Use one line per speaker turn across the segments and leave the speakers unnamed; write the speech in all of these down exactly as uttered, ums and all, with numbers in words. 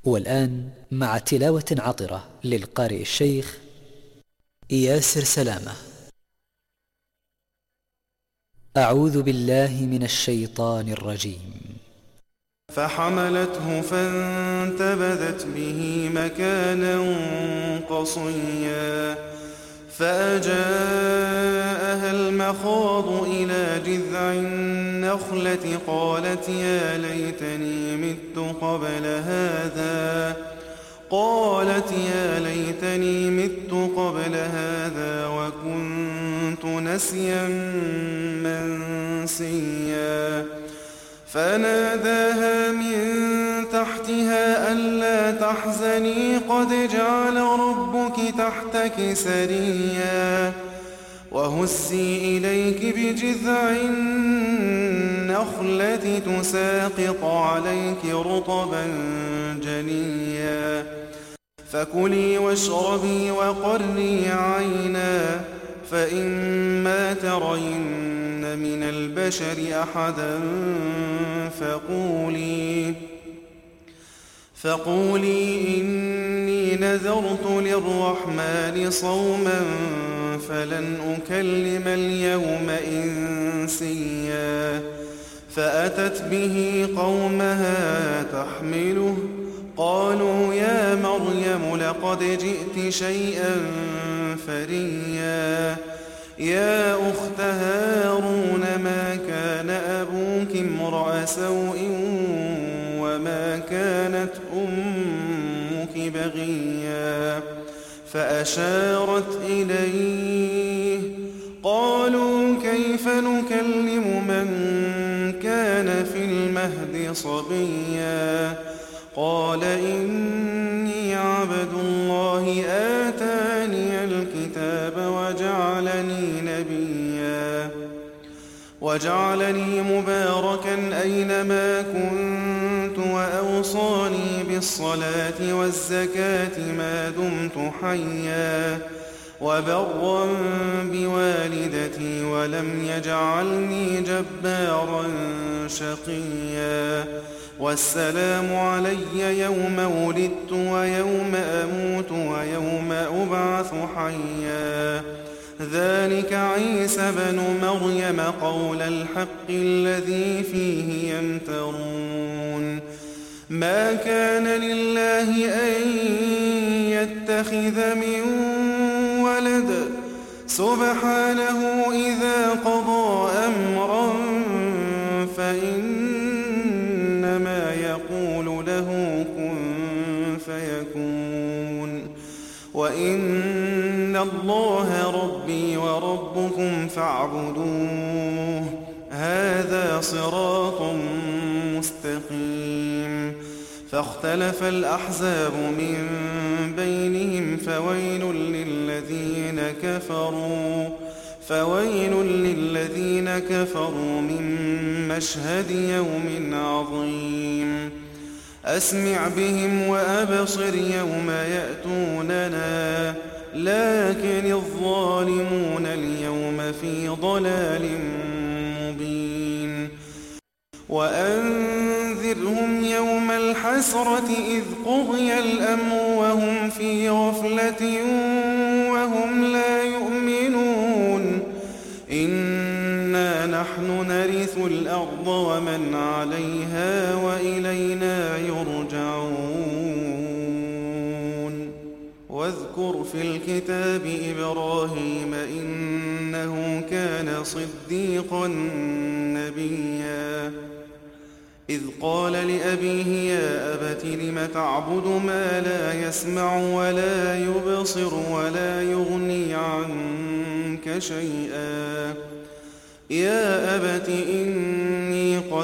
والآن مع تلاوة عطرة للقارئ الشيخ ياسر سلامة. أعوذ بالله من الشيطان الرجيم.
فحملته فانتبذت به مكانا قصيا فأجاءها المخاض إلى جذع النخلة قالت يا ليتني مت قبل هذا قالت يا ليتني مت قبل هذا وكنت نسيا منسيا فناداها من تحتها ألا تحزني قد جعل ربك تحتك سريا وهزي إليك بجذع النخلة تساقط عليك رطبا جنيا فكلي واشربي وقري عينا فإما ترين من البشر أحدا فقولي فقولي إني نذرت للرحمن صوما فلن أكلم اليوم إنسيا فأتت به قومها تحمله قالوا يا مريم لقد جئت شيئا فريا يا أخت هارون ما كان أبوك امرأ سوء وما كانت أمك بغيا فأشارت إليه قالوا كيف نكلم من كان في المهد صبيا قال إني عبد الله آتاني الكتاب وجعلني نبيا وجعلني مباركا أينما كنت وأوصاني بالصلاة والزكاة ما دمت حيا وبرا بوالدتي ولم يجعلني جبارا شقيا والسلام علي يوم ولدت ويوم أموت ويوم أبعث حيا ذلك عيسى بن مريم قول الحق الذي فيه يمترون ما كان لله أن يتخذ من ولد سبحانه إذا قضى أمرا فإنما يقول له كن فيكون وإن الله ربي وربكم فاعبدوه هذا صراط مستقيم فاختلف الأحزاب من بينهم فويل للذين كفروا فويل للذين كفروا من مشهد يوم عظيم أسمع بهم وأبصر يوم يأتوننا لكن الظالمون اليوم في ضلال مبين وأنذرهم يوم الحسرة إذ قضي الأمر وهم في غفلة وهم لا يؤمنون إنا نحن نرث الأرض ومن عليها وإلينا يرجعون واذكر في الكتاب إبراهيم إنه كان صديقا نبيا إذ قال لأبيه يا أبت لم تعبد ما لا يسمع ولا يبصر ولا يغني عنك شيئا يا أبت إني قد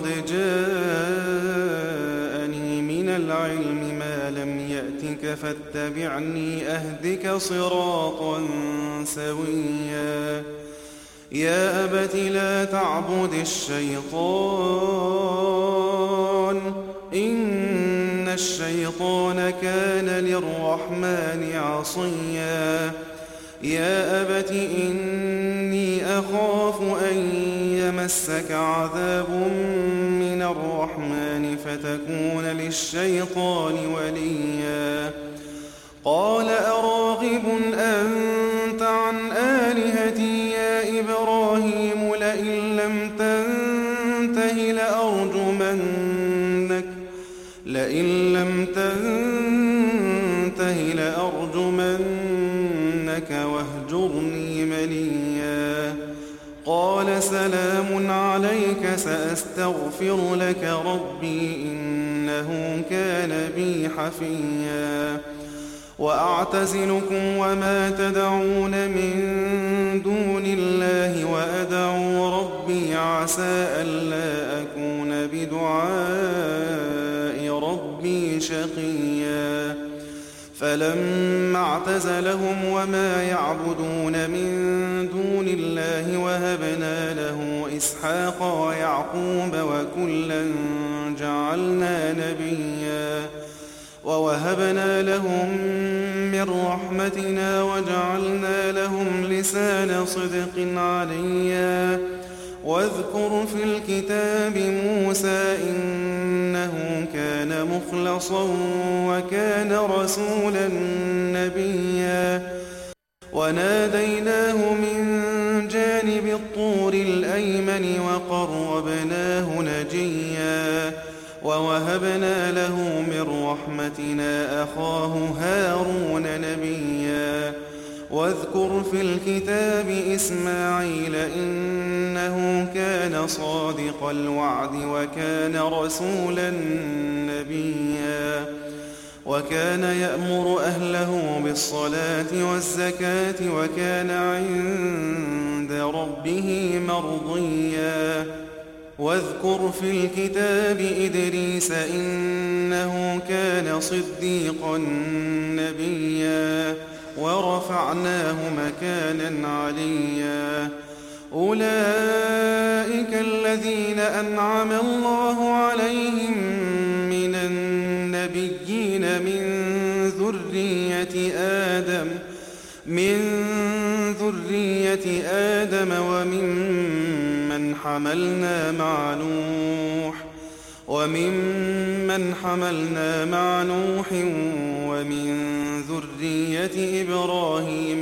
جاءني من العلم ما لم يأتك فاتبعني أهدك صراطا سويا يا أبت لا تعبد الشيطان إن الشيطان كان للرحمن عصيا يا أبت إني أخاف أن يمسك عذاب من الرحمن فتكون للشيطان وليا قال أراغب أنت عن آلهتي يا إبراهيم لئن لم تنته لأرجمنك لئن لم تنته لأرجمنك واهجرني مليا قال سلام عليك سأستغفر لك ربي إنه كان بي حفيا وأعتزلكم وما تدعون من دون الله وأدعو ربي عسى ألا أكون بدعاء ربي شقيا فلما اعتزلهم وما يعبدون من دون الله وهبنا له إسحاق ويعقوب وكلا جعلنا نبيا ووهبنا لهم من رحمتنا وجعلنا لهم لسان صدق عليا واذكر في الكتاب موسى إنه كان مخلصا وكان رسولا نبيا وناديناه من جانب الطور الأيمن وقربناه نجيا ووهبنا له من رحمتنا أخاه هارون نبيا واذكر في الكتاب إسماعيل إنه كان صادق الوعد وكان رسولا نبيا وكان يأمر أهله بالصلاة والزكاة وكان عند ربه مرضيا واذكر في الكتاب إدريس إنه كان صديقا نبيا ورفعناه مكانا عليا أولئك الذين أنعم الله عليهم من النبيين من ذرية آدم من ذرية آدم وممن حملنا مع نوح وممن حملنا مع نوح ومن ذرية إبراهيم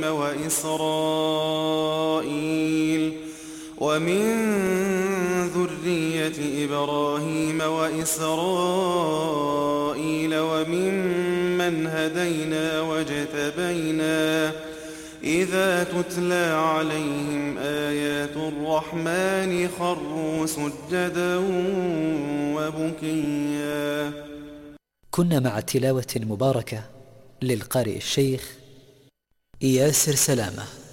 وإسرائيل ومن ذرية إبراهيم وإسرائيل وممن هدينا واجتبينا إذا تتلى عليهم آيات الرحمن خروا سجدا وبكيا.
كنا مع تلاوة مباركة للقارئ الشيخ ياسر سلامة.